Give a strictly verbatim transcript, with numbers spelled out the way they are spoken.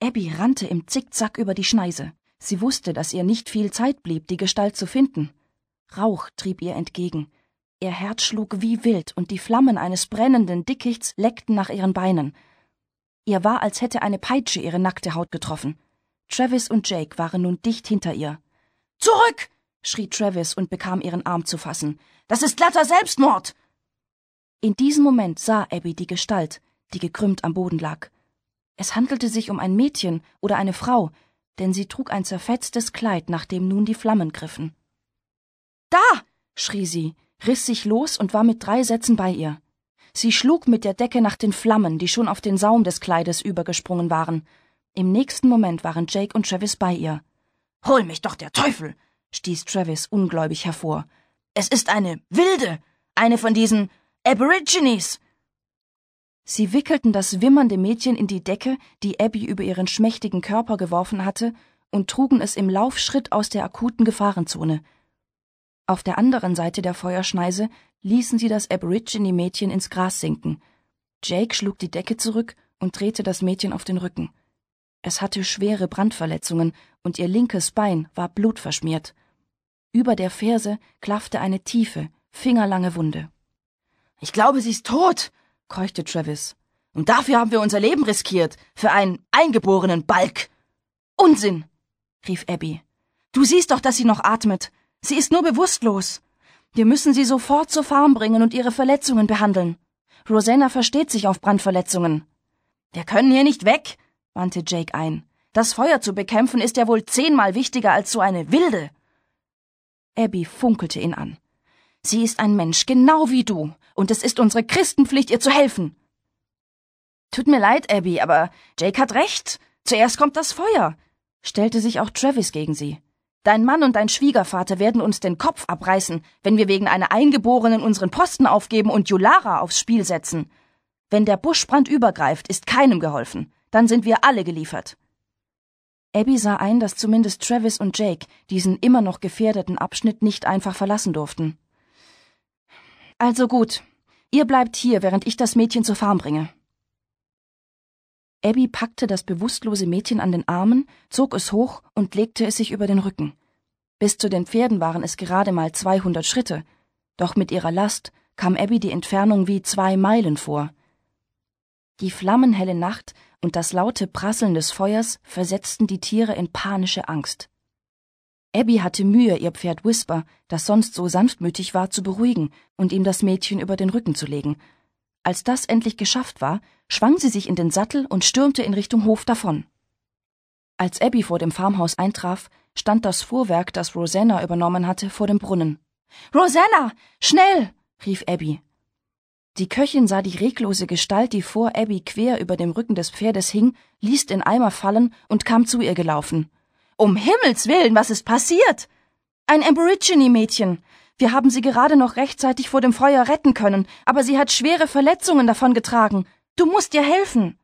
Abby rannte im Zickzack über die Schneise. Sie wusste, dass ihr nicht viel Zeit blieb, die Gestalt zu finden. Rauch trieb ihr entgegen. Ihr Herz schlug wie wild und die Flammen eines brennenden Dickichts leckten nach ihren Beinen. Ihr war, als hätte eine Peitsche ihre nackte Haut getroffen. Travis und Jake waren nun dicht hinter ihr. »Zurück!« schrie Travis und bekam ihren Arm zu fassen. »Das ist glatter Selbstmord!« In diesem Moment sah Abby die Gestalt, die gekrümmt am Boden lag. Es handelte sich um ein Mädchen oder eine Frau, denn sie trug ein zerfetztes Kleid, nach dem nun die Flammen griffen. »Da!« schrie sie, riss sich los und war mit drei Sätzen bei ihr. Sie schlug mit der Decke nach den Flammen, die schon auf den Saum des Kleides übergesprungen waren. Im nächsten Moment waren Jake und Travis bei ihr. »Hol mich doch der Teufel!« stieß Travis ungläubig hervor. »Es ist eine Wilde, eine von diesen Aborigines!« Sie wickelten das wimmernde Mädchen in die Decke, die Abby über ihren schmächtigen Körper geworfen hatte, und trugen es im Laufschritt aus der akuten Gefahrenzone. Auf der anderen Seite der Feuerschneise ließen sie das Aborigine-Mädchen ins Gras sinken. Jake schlug die Decke zurück und drehte das Mädchen auf den Rücken. Es hatte schwere Brandverletzungen und ihr linkes Bein war blutverschmiert. Über der Ferse klaffte eine tiefe, fingerlange Wunde. »Ich glaube, sie ist tot«, keuchte Travis. »Und dafür haben wir unser Leben riskiert, für einen eingeborenen Balk.« »Unsinn«, rief Abby. »Du siehst doch, dass sie noch atmet. Sie ist nur bewusstlos. Wir müssen sie sofort zur Farm bringen und ihre Verletzungen behandeln. Rosanna versteht sich auf Brandverletzungen.« »Wir können hier nicht weg«, wandte Jake ein. »Das Feuer zu bekämpfen ist ja wohl zehnmal wichtiger als so eine Wilde.« Abby funkelte ihn an. »Sie ist ein Mensch, genau wie du, und es ist unsere Christenpflicht, ihr zu helfen.« »Tut mir leid, Abby, aber Jake hat recht. Zuerst kommt das Feuer«, stellte sich auch Travis gegen sie. »Dein Mann und dein Schwiegervater werden uns den Kopf abreißen, wenn wir wegen einer Eingeborenen unseren Posten aufgeben und Yulara aufs Spiel setzen. Wenn der Buschbrand übergreift, ist keinem geholfen. Dann sind wir alle geliefert.« Abby sah ein, dass zumindest Travis und Jake diesen immer noch gefährdeten Abschnitt nicht einfach verlassen durften. »Also gut, ihr bleibt hier, während ich das Mädchen zur Farm bringe.« Abby packte das bewusstlose Mädchen an den Armen, zog es hoch und legte es sich über den Rücken. Bis zu den Pferden waren es gerade mal zweihundert Schritte, doch mit ihrer Last kam Abby die Entfernung wie zwei Meilen vor. Die flammenhelle Nacht und das laute Prasseln des Feuers versetzten die Tiere in panische Angst. Abby hatte Mühe, ihr Pferd Whisper, das sonst so sanftmütig war, zu beruhigen und ihm das Mädchen über den Rücken zu legen. Als das endlich geschafft war, schwang sie sich in den Sattel und stürmte in Richtung Hof davon. Als Abby vor dem Farmhaus eintraf, stand das Fuhrwerk, das Rosanna übernommen hatte, vor dem Brunnen. »Rosanna, schnell!« rief Abby. Die Köchin sah die reglose Gestalt, die vor Abby quer über dem Rücken des Pferdes hing, ließ den Eimer fallen und kam zu ihr gelaufen. »Um Himmels willen, was ist passiert?« »Ein Aborigine-Mädchen. Wir haben sie gerade noch rechtzeitig vor dem Feuer retten können, aber sie hat schwere Verletzungen davongetragen. Du musst ihr helfen.«